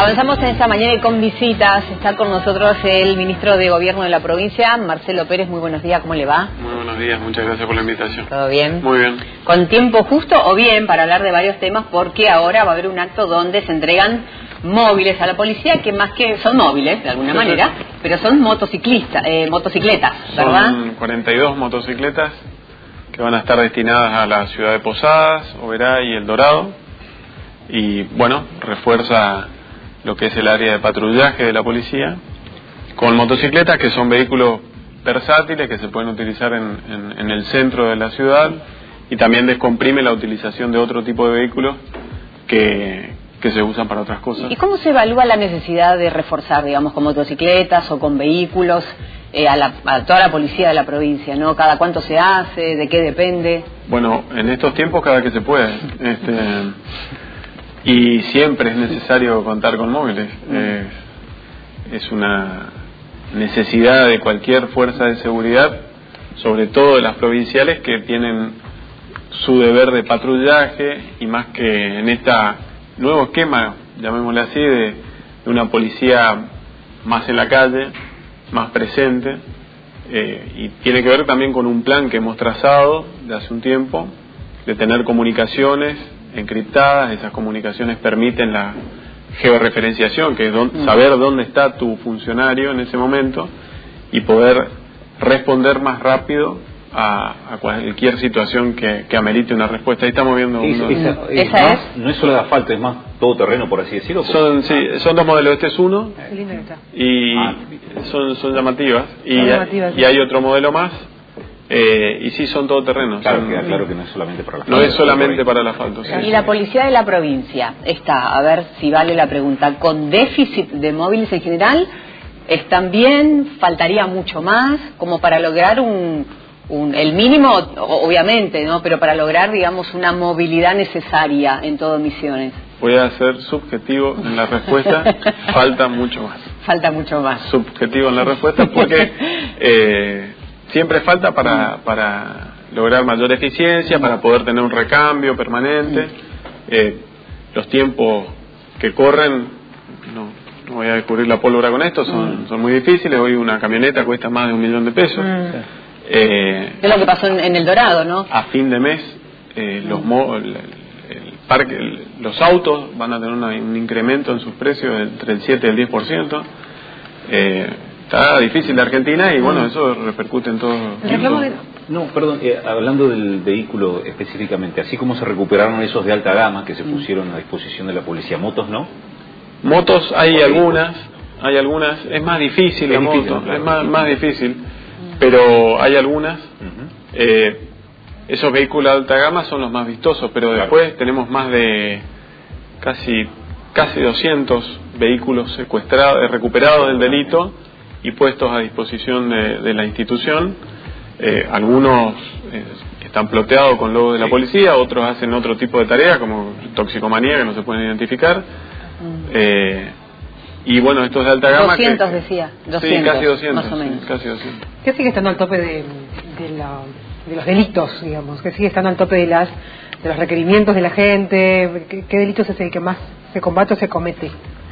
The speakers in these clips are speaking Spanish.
Avanzamos en esta mañana y con visitas. Está con nosotros el ministro de Gobierno de la provincia, Marcelo Pérez. Muy buenos días, ¿cómo le va? Muy buenos días, muchas gracias por la invitación. ¿Todo bien? Muy bien. ¿Con tiempo justo o bien para hablar de varios temas? Porque ahora va a haber un acto donde se entregan móviles a la policía, que más que son móviles de alguna manera, pero son motocicletas, ¿verdad? Son 42 motocicletas que van a estar destinadas a la ciudad de Posadas, Oberá y El Dorado. Y bueno, refuerza lo que es el área de patrullaje de la policía, con motocicletas que son vehículos versátiles que se pueden utilizar en el centro de la ciudad, y también descomprime la utilización de otro tipo de vehículos que se usan para otras cosas. ¿Y cómo se evalúa la necesidad de reforzar, digamos, con motocicletas o con vehículos a toda la policía de la provincia, ¿no? ¿Cada cuánto se hace? ¿De qué depende? Bueno, en estos tiempos cada que se puede. Y siempre es necesario contar con móviles. Es una necesidad de cualquier fuerza de seguridad, sobre todo de las provinciales, que tienen su deber de patrullaje, y más que en este nuevo esquema, llamémosle así, de una policía más en la calle, más presente, y tiene que ver también con un plan que hemos trazado de hace un tiempo, de tener comunicaciones encriptadas. Esas comunicaciones permiten la georreferenciación, que es saber dónde está tu funcionario en ese momento y poder responder más rápido a cualquier situación que amerite una respuesta. Ahí estamos viendo no es solo de asfalto, es más todoterreno, por así decirlo. Son dos modelos. Este es uno y son llamativas, y hay otro modelo más. Y sí, son todoterrenos. Claro, queda claro que no es solamente para el asfalto. No es solamente para el asfalto. Sí. Y la policía de la provincia está, a ver si vale la pregunta, ¿con déficit de móviles en general? ¿Están bien? ¿Faltaría mucho más? Como para lograr el mínimo, obviamente, ¿no? Pero para lograr, digamos, una movilidad necesaria en todo Misiones. Voy a ser subjetivo en la respuesta. Falta mucho más. Falta mucho más. Subjetivo en la respuesta porque siempre falta para lograr mayor eficiencia, para poder tener un recambio permanente. Los tiempos que corren, no voy a descubrir la pólvora con esto, son muy difíciles. Hoy una camioneta cuesta más de $1 millón. Es lo que pasó en El Dorado, ¿no? A fin de mes, los autos van a tener un incremento en sus precios entre el 7 y el 10%. Está difícil la Argentina y bueno, eso repercute en todo. Hablando del vehículo específicamente, así como se recuperaron esos de alta gama que se pusieron a disposición de la policía, motos, ¿no? Motos hay algunas, es más difícil la moto, es más difícil, pero hay algunas. Esos vehículos de alta gama son los más vistosos, pero después tenemos más de casi 200 vehículos secuestrados, recuperados del delito y puestos a disposición de la institución. Algunos están ploteados con logo de la policía, otros hacen otro tipo de tareas como toxicomanía, que no se pueden identificar. Y bueno, estos de alta gama 200 decía, 200, sí, casi 200, más o menos. Sí, casi 200. ¿Qué sigue estando al tope de los delitos, digamos? ¿Qué sigue estando al tope de los requerimientos de la gente? ¿Qué delitos es el que más se combate o se comete?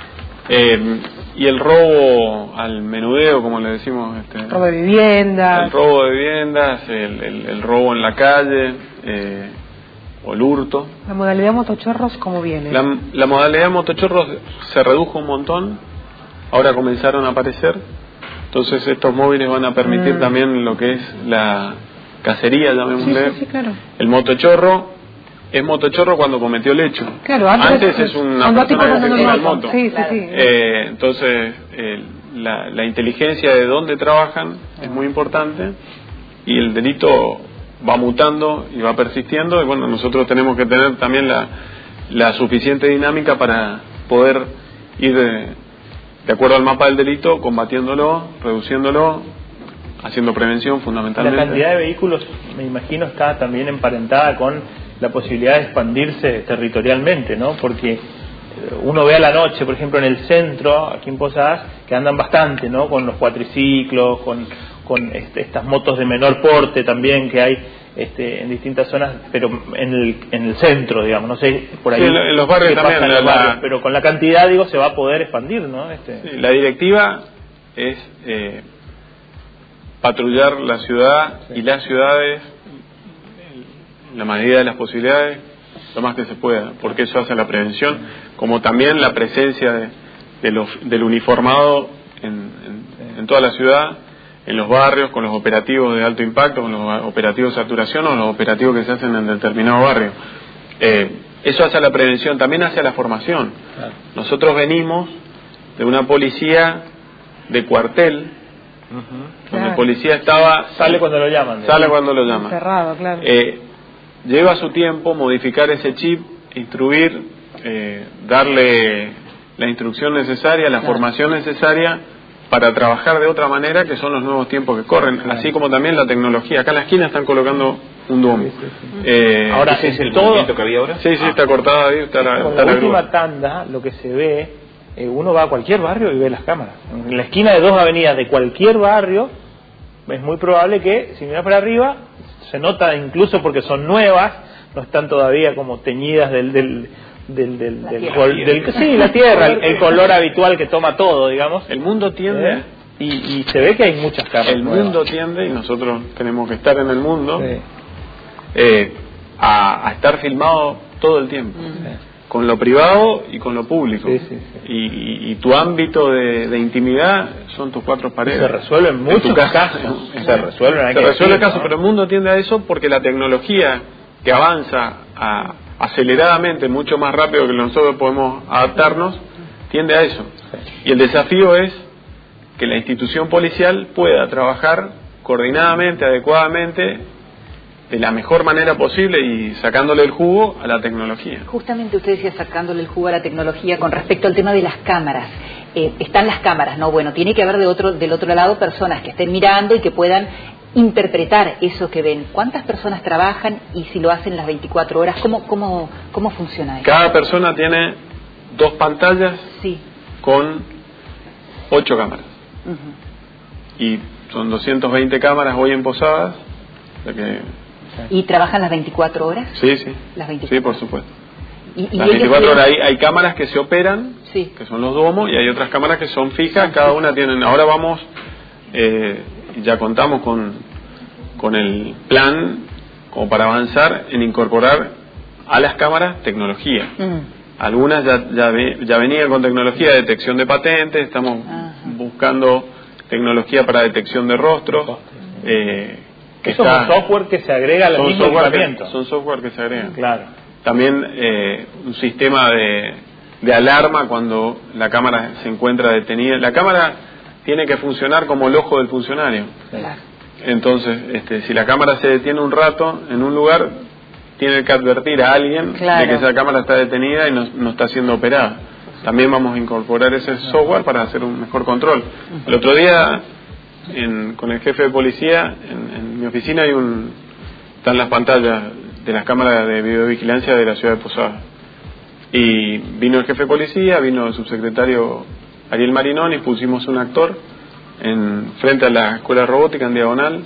Y el robo al menudeo, como le decimos, robo de viviendas, el robo de viviendas, el robo en la calle, o el hurto. ¿La modalidad motochorros cómo viene? La modalidad motochorros se redujo un montón, ahora comenzaron a aparecer, entonces estos móviles van a permitir también lo que es la cacería, llamémosle. Sí, claro. El motochorro es motochorro cuando cometió el hecho. Claro, antes es una persona que se toma el moto. Sí. Entonces, la inteligencia de dónde trabajan es muy importante, y el delito va mutando y va persistiendo, y bueno, nosotros tenemos que tener también la suficiente dinámica para poder ir de acuerdo al mapa del delito, combatiéndolo, reduciéndolo, haciendo prevención fundamentalmente. La cantidad de vehículos, me imagino, está también emparentada con la posibilidad de expandirse territorialmente, ¿no? Porque uno ve a la noche, por ejemplo, en el centro, aquí en Posadas, que andan bastante, ¿no? Con los cuatriciclos, con estas motos de menor porte también que hay. en distintas zonas, pero en el centro, digamos, no sé, por ahí. Sí, en los barrios también. En los barrios, pero con la cantidad, digo, se va a poder expandir, ¿no? Sí, la directiva es patrullar la ciudad y las ciudades, en la medida de las posibilidades, lo más que se pueda, porque eso hace la prevención, como también la presencia del uniformado en toda la ciudad, en los barrios, con los operativos de alto impacto, con los operativos de saturación o los operativos que se hacen en determinado barrio. Eso hace la prevención, también hace la formación. Claro. Nosotros venimos de una policía de cuartel, donde el policía estaba... Sale cuando lo llaman. Sale cuando lo llaman. Cerrado, claro. Lleva su tiempo modificar ese chip, instruir, darle la instrucción necesaria, la formación necesaria para trabajar de otra manera, que son los nuevos tiempos que corren, así como también la tecnología. Acá en la esquina están colocando un domo. Ahora, ¿es el movimiento que había ahora? Sí, está cortada ahí. Está la última tanda, lo que se ve, uno va a cualquier barrio y ve las cámaras. En la esquina de dos avenidas de cualquier barrio, es muy probable que, si miras para arriba, se nota incluso porque son nuevas, no están todavía como teñidas sí, la tierra, el color habitual que toma todo, digamos. El mundo tiende y se ve que hay muchas cámaras. El mundo tiende, y nosotros tenemos que estar en el mundo, a estar filmado todo el tiempo, con lo privado y con lo público. Y tu ámbito de intimidad son tus cuatro paredes. Se resuelven muchos casos. Se resuelve casos, pero el mundo tiende a eso porque la tecnología que avanza aceleradamente, mucho más rápido que nosotros podemos adaptarnos, tiende a eso. Y el desafío es que la institución policial pueda trabajar coordinadamente, adecuadamente, de la mejor manera posible y sacándole el jugo a la tecnología. Justamente usted decía sacándole el jugo a la tecnología con respecto al tema de las cámaras. Están las cámaras, ¿no? Bueno, tiene que haber del otro lado personas que estén mirando y que puedan interpretar eso que ven. ¿Cuántas personas trabajan y si lo hacen las 24 horas? ¿Cómo funciona eso? Cada persona tiene 2 pantallas con 8 cámaras. Y son 220 cámaras hoy en Posadas. ¿Y trabajan las 24 horas? Sí. Las 24. Sí, por supuesto. ¿Y las 24 horas hay cámaras que se operan, que son los domos, y hay otras cámaras que son fijas, cada una tienen... Ahora vamos... ya contamos con el plan como para avanzar en incorporar a las cámaras tecnología. Algunas ya venían con tecnología de detección de patentes, estamos buscando tecnología para detección de rostros. Eso es un software que se agrega al mismo equipamiento. Son software que se agregan. Claro. También un sistema de alarma cuando la cámara se encuentra detenida. La cámara tiene que funcionar como el ojo del funcionario. Claro. Entonces, si la cámara se detiene un rato en un lugar, tiene que advertir a alguien de que esa cámara está detenida y no está siendo operada. También vamos a incorporar ese software para hacer un mejor control. El otro día, con el jefe de policía, en mi oficina están las pantallas de las cámaras de videovigilancia de la ciudad de Posadas. Y vino el jefe de policía, vino el subsecretario Ariel Marinón y pusimos un actor frente a la escuela robótica en diagonal.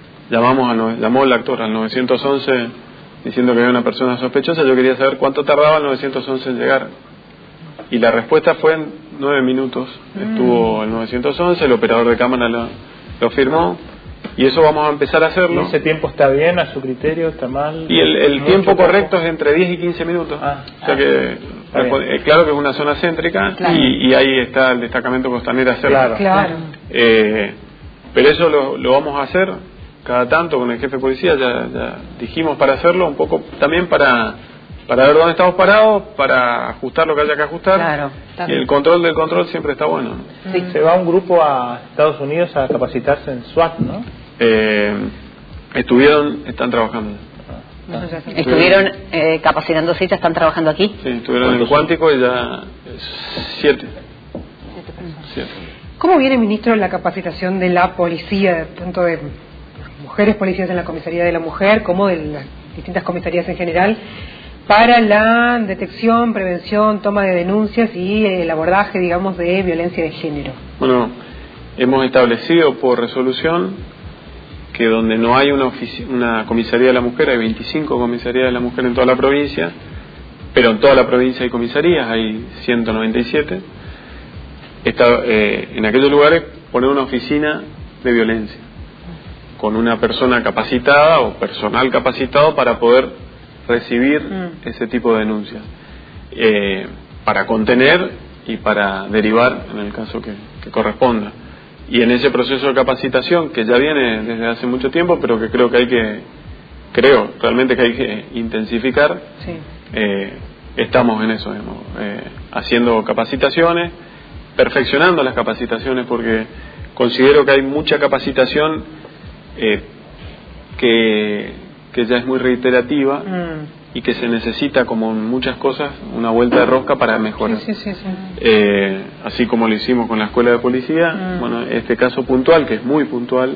Llamó el actor al 911 diciendo que había una persona sospechosa. Yo quería saber cuánto tardaba el 911 en llegar y la respuesta fue en 9 minutos. Estuvo el 911, el operador de cámara lo firmó y eso vamos a empezar a hacerlo. ¿Y ese tiempo está bien a su criterio? ¿Está mal? Y el tiempo correcto es entre 10 y 15 minutos. O sea que claro que es una zona céntrica y ahí está el destacamento costanera cerca. Claro. Pero eso lo vamos a hacer cada tanto con el jefe de policía. Ya dijimos para hacerlo, un poco también para ver dónde estamos parados, para ajustar lo que haya que ajustar. Y el control del control siempre está bueno, ¿no? Sí. Se va un grupo a Estados Unidos a capacitarse en SWAT, ¿no? Están trabajando. Estuvieron capacitándose y ya están trabajando aquí. Sí, estuvieron en Cuántico y ya 7. ¿Cómo viene, ministro, la capacitación de la policía, tanto de mujeres policías en la comisaría de la mujer como de las distintas comisarías en general, para la detección, prevención, toma de denuncias y el abordaje, digamos, de violencia de género? Bueno, hemos establecido por resolución que donde no hay una comisaría de la mujer, hay 25 comisarías de la mujer en toda la provincia, pero en toda la provincia hay comisarías, hay 197. En aquellos lugares poner una oficina de violencia con una persona capacitada o personal capacitado para poder recibir ese tipo de denuncias, para contener y para derivar en el caso que corresponda. Y en ese proceso de capacitación que ya viene desde hace mucho tiempo, pero que creo realmente que hay que intensificar, Sí. Estamos en eso, digamos, haciendo capacitaciones, perfeccionando las capacitaciones, porque considero que hay mucha capacitación que ya es muy reiterativa y que se necesita, como en muchas cosas, una vuelta de rosca para mejorar. Sí. Así como lo hicimos con la escuela de policía, bueno, este caso puntual, que es muy puntual,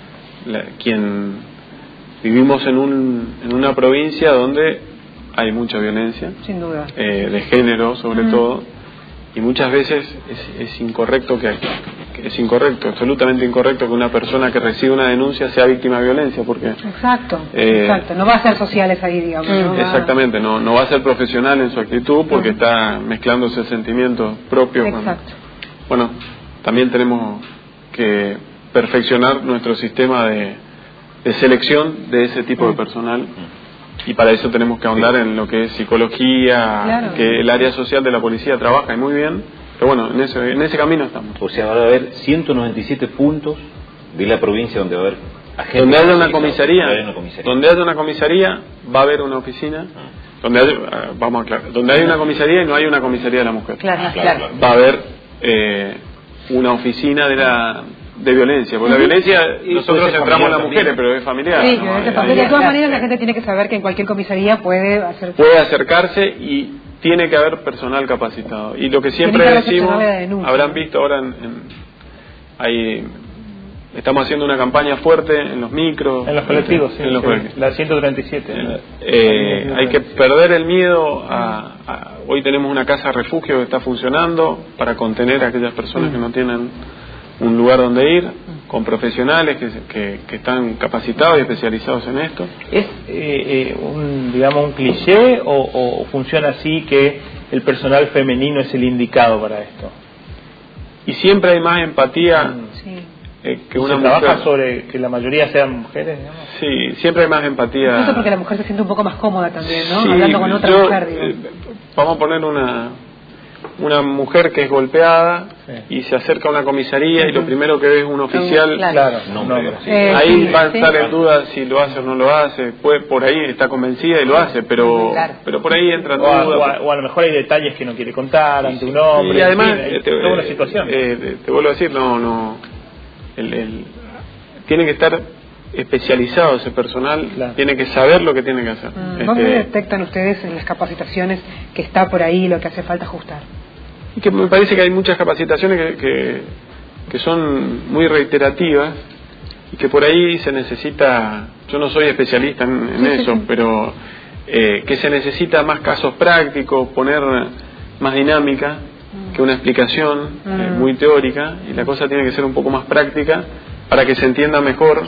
vivimos en una provincia donde hay mucha violencia, Sin duda. de género sobre todo, y muchas veces es incorrecto absolutamente incorrecto que una persona que recibe una denuncia sea víctima de violencia, porque Exacto. No va a ser sociales ahí, digamos. exactamente, no va a ser profesional en su actitud, porque está mezclando ese sentimiento propio. Bueno, también tenemos que perfeccionar nuestro sistema de selección de ese tipo de personal, y para eso tenemos que ahondar en lo que es psicología, que el área social de la policía trabaja y muy bien, pero bueno, en ese camino estamos. O sea, va a haber 197 puntos de la provincia donde va a haber agentes. Donde haya una comisaría, va a haber una oficina. Donde hay una comisaría y no hay una comisaría de la mujer. Claro. Va a haber una oficina de violencia, porque la violencia nosotros centramos en las mujeres, pero es familiar. Sí, ¿no? de todas maneras la gente tiene que saber que en cualquier comisaría puede acercarse y tiene que haber personal capacitado. Y lo que siempre decimos, habrán visto ahora estamos haciendo una campaña fuerte en los micros, en los colectivos, sí, en los colectivos. La 137. Hay que perder el miedo hoy tenemos una casa refugio que está funcionando para contener a aquellas personas que no tienen un lugar donde ir, con profesionales que están capacitados y especializados en esto. ¿Es un cliché o funciona así, que el personal femenino es el indicado para esto? Y siempre hay más empatía que una mujer. ¿Trabaja sobre que la mayoría sean mujeres, digamos? Sí, siempre hay más empatía. Incluso porque la mujer se siente un poco más cómoda también, ¿no? Sí, hablando con otra mujer, digamos. Vamos a poner una mujer que es golpeada y se acerca a una comisaría y lo primero que ve es un oficial. Ahí va a estar en duda si lo hace o no lo hace. Por ahí está convencida y lo hace, pero por ahí entra duda. O a lo mejor hay detalles que no quiere contar ante un hombre. Y además, toda una situación. Te vuelvo a decir, tiene que estar especializado ese personal, tiene que saber lo que tiene que hacer. ¿Dónde detectan ustedes en las capacitaciones que está por ahí lo que hace falta ajustar? Y que me parece que hay muchas capacitaciones que son muy reiterativas y que por ahí se necesita, yo no soy especialista en eso, pero que se necesita más casos prácticos, poner más dinámica que una explicación muy teórica, y la cosa tiene que ser un poco más práctica para que se entienda mejor,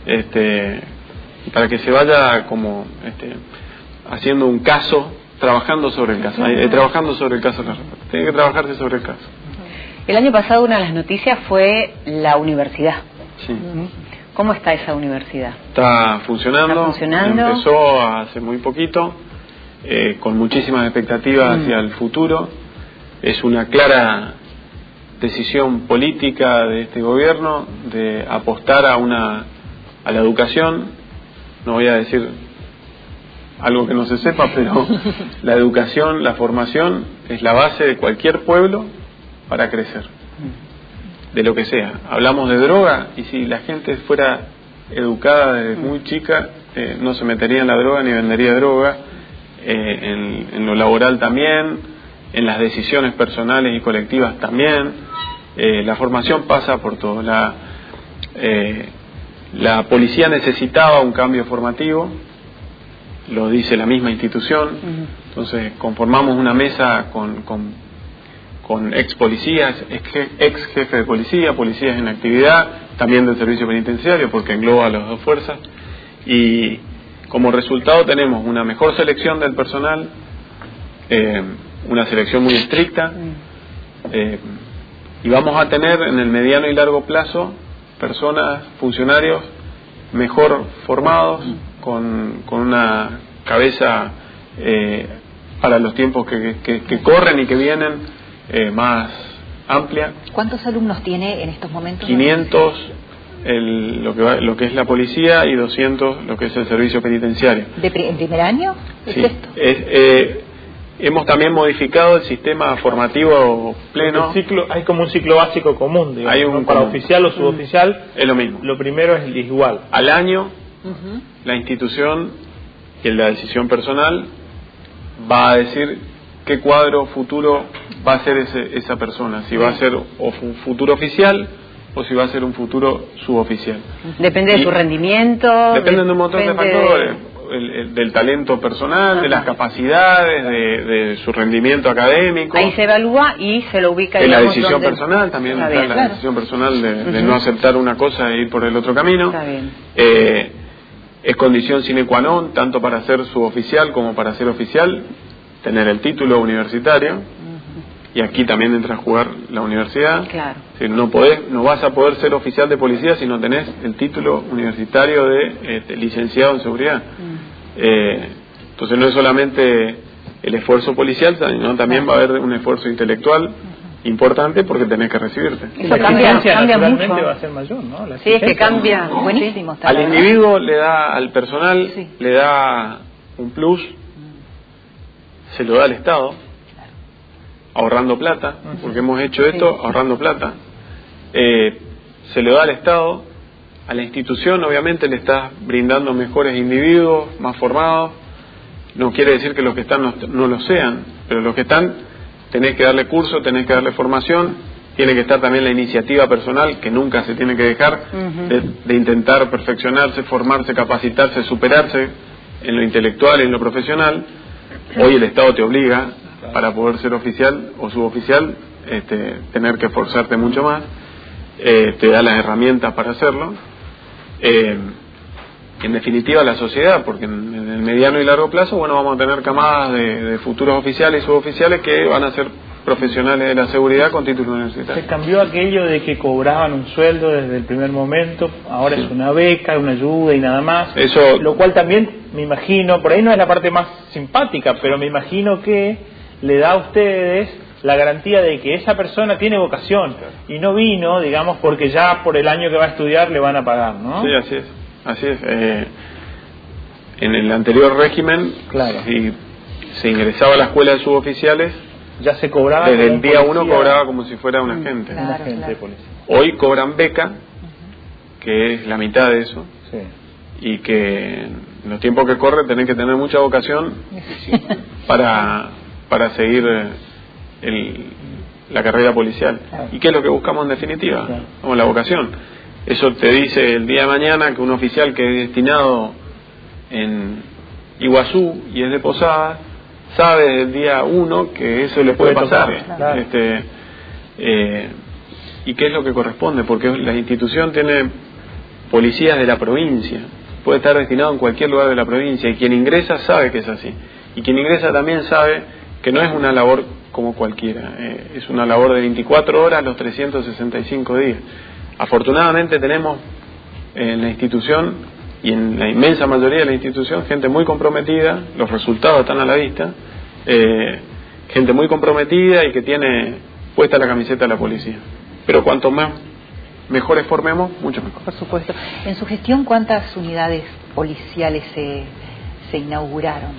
y para que se vaya como haciendo un caso, trabajando sobre el caso, tiene que trabajarse sobre el caso. El año pasado una de las noticias fue la universidad. Sí. ¿Cómo está esa universidad? Está funcionando. Empezó hace muy poquito, con muchísimas expectativas hacia el futuro. Es una clara decisión política de este gobierno de apostar a la educación. No voy a decir algo que no se sepa, pero la educación, la formación es la base de cualquier pueblo para crecer, de lo que sea. Hablamos de droga, y si la gente fuera educada desde muy chica, no se metería en la droga ni vendería droga. En lo laboral también, en las decisiones personales y colectivas también. La formación pasa por todo. La policía necesitaba un cambio formativo, lo dice la misma institución. Entonces conformamos una mesa con ex policías, ex jefe de policía, policías en actividad, también del servicio penitenciario, porque engloba las dos fuerzas, y como resultado tenemos una mejor selección del personal, una selección muy estricta, y vamos a tener en el mediano y largo plazo personas, funcionarios mejor formados, con una cabeza para los tiempos que corren y que vienen más amplia. ¿Cuántos alumnos tiene en estos momentos? 500 lo que es la policía y 200 lo que es el servicio penitenciario. ¿En primer año? Sí. Hemos también modificado el sistema formativo pleno. Hay como un ciclo básico común, digamos, hay un para común. Oficial o suboficial. Es lo mismo. Lo primero es igual. Al año, la institución y la decisión personal va a decir qué cuadro futuro va a ser esa persona, si va a ser un futuro oficial o si va a ser un futuro suboficial. Depende de su rendimiento. Dependen de un montón de factores, del talento personal, de las capacidades, de su rendimiento académico. Ahí se evalúa y se lo ubica. En la decisión personal, también está la decisión personal de no aceptar una cosa e ir por el otro camino. Está bien. Es condición sine qua non, tanto para ser suboficial como para ser oficial, tener el título universitario. Y aquí también entra a jugar la universidad. Claro. Si no vas a poder ser oficial de policía si no tenés el título universitario de licenciado en seguridad. Entonces no es solamente el esfuerzo policial, sino también va a haber un esfuerzo intelectual importante porque tenés que recibirte. Eso cambia naturalmente mucho. va a ser mayor, ¿no? Sí, es que cambia. Buenísimo. Al individuo le da, al personal le da un plus, se lo da al Estado, ahorrando plata, porque hemos hecho esto ahorrando plata. Se le da al Estado, a la institución obviamente le estás brindando mejores individuos, más formados. No quiere decir que los que están no lo sean, pero los que están tenés que darle curso, tenés que darle formación, tiene que estar también la iniciativa personal, que nunca se tiene que dejar, de intentar perfeccionarse, formarse, capacitarse, superarse en lo intelectual y en lo profesional. Hoy el Estado te obliga, para poder ser oficial o suboficial, tener que esforzarte mucho más, te da las herramientas para hacerlo. En definitiva la sociedad, porque en el mediano y largo plazo, vamos a tener camadas de futuros oficiales y suboficiales que van a ser profesionales de la seguridad con título universitario. Se cambió aquello de que cobraban un sueldo desde el primer momento, ahora es una beca, una ayuda y nada más. Eso, lo cual también me imagino, por ahí no es la parte más simpática, pero me imagino que le da a ustedes la garantía de que esa persona tiene vocación y no vino, digamos, porque ya por el año que va a estudiar le van a pagar, ¿no? Sí, así es. En el anterior régimen, si se ingresaba a la escuela de suboficiales, ya se cobraba desde el día 1 cobraba como si fuera un agente. De policía. Hoy cobran beca, que es la mitad de eso, y que en los tiempos que corren tenés que tener mucha vocación para seguir la carrera policial. ¿Y qué es lo que buscamos en definitiva? La vocación. Eso te dice el día de mañana que un oficial que es destinado en Iguazú y es de Posadas, sabe desde el día 1 que eso le puede pasar. ¿Y qué es lo que corresponde? Porque la institución tiene policías de la provincia, puede estar destinado en cualquier lugar de la provincia, y quien ingresa sabe que es así. Y quien ingresa también sabe que no es una labor como cualquiera, es una labor de 24 horas los 365 días. Afortunadamente tenemos en la institución, y en la inmensa mayoría de la institución, gente muy comprometida, los resultados están a la vista, gente muy comprometida y que tiene puesta la camiseta de la policía. Pero cuanto más mejores formemos, mucho mejor. Por supuesto. En su gestión, ¿cuántas unidades policiales se inauguraron?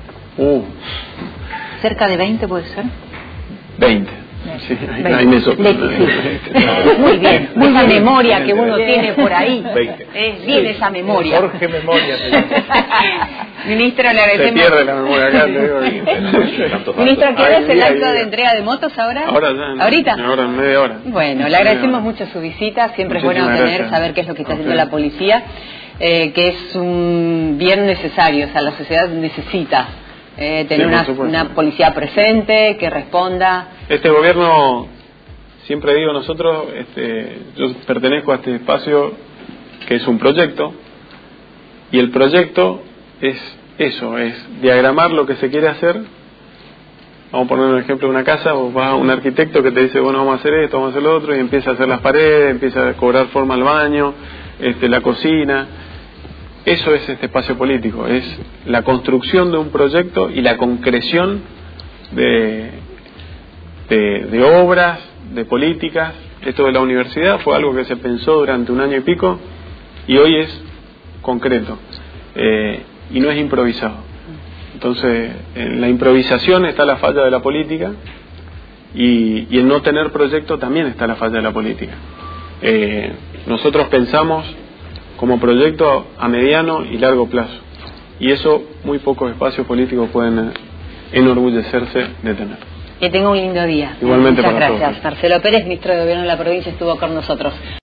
¿Cerca de 20 puede ser? 20. Sí, ahí me Muy bien, mucha memoria que uno tiene por ahí. 20. Bien esa memoria. Jorge Memoria. Ministro, le agradecemos. Se pierde la memoria acá, te digo. Ministro, ¿qué es el acto de entrega de motos ahora? Ahora ya. ¿Ahorita? Ahora en media hora. Bueno, le agradecemos mucho su visita. Siempre es bueno saber qué es lo que está haciendo la policía, que es un bien necesario. O sea, la sociedad necesita tener una policía presente, que responda. Este gobierno siempre digo, nosotros, yo pertenezco a este espacio que es un proyecto, y el proyecto es eso, es diagramar lo que se quiere hacer. Vamos a poner un ejemplo de una casa, vos vas a un arquitecto que te dice, bueno, vamos a hacer esto, vamos a hacer lo otro, y empieza a hacer las paredes, empieza a cobrar forma al baño, la cocina. Eso es este espacio político, es la construcción de un proyecto y la concreción de obras, de políticas. Esto de la universidad fue algo que se pensó durante 1 año y pico, y hoy es concreto, y no es improvisado. Entonces, en la improvisación está la falla de la política, y en no tener proyecto también está la falla de la política. Nosotros pensamos como proyecto a mediano y largo plazo, y eso muy pocos espacios políticos pueden enorgullecerse de tener. Que tenga un lindo día. Igualmente. Muchas para gracias. todos. Marcelo Pérez, ministro de Gobierno de la provincia, estuvo con nosotros.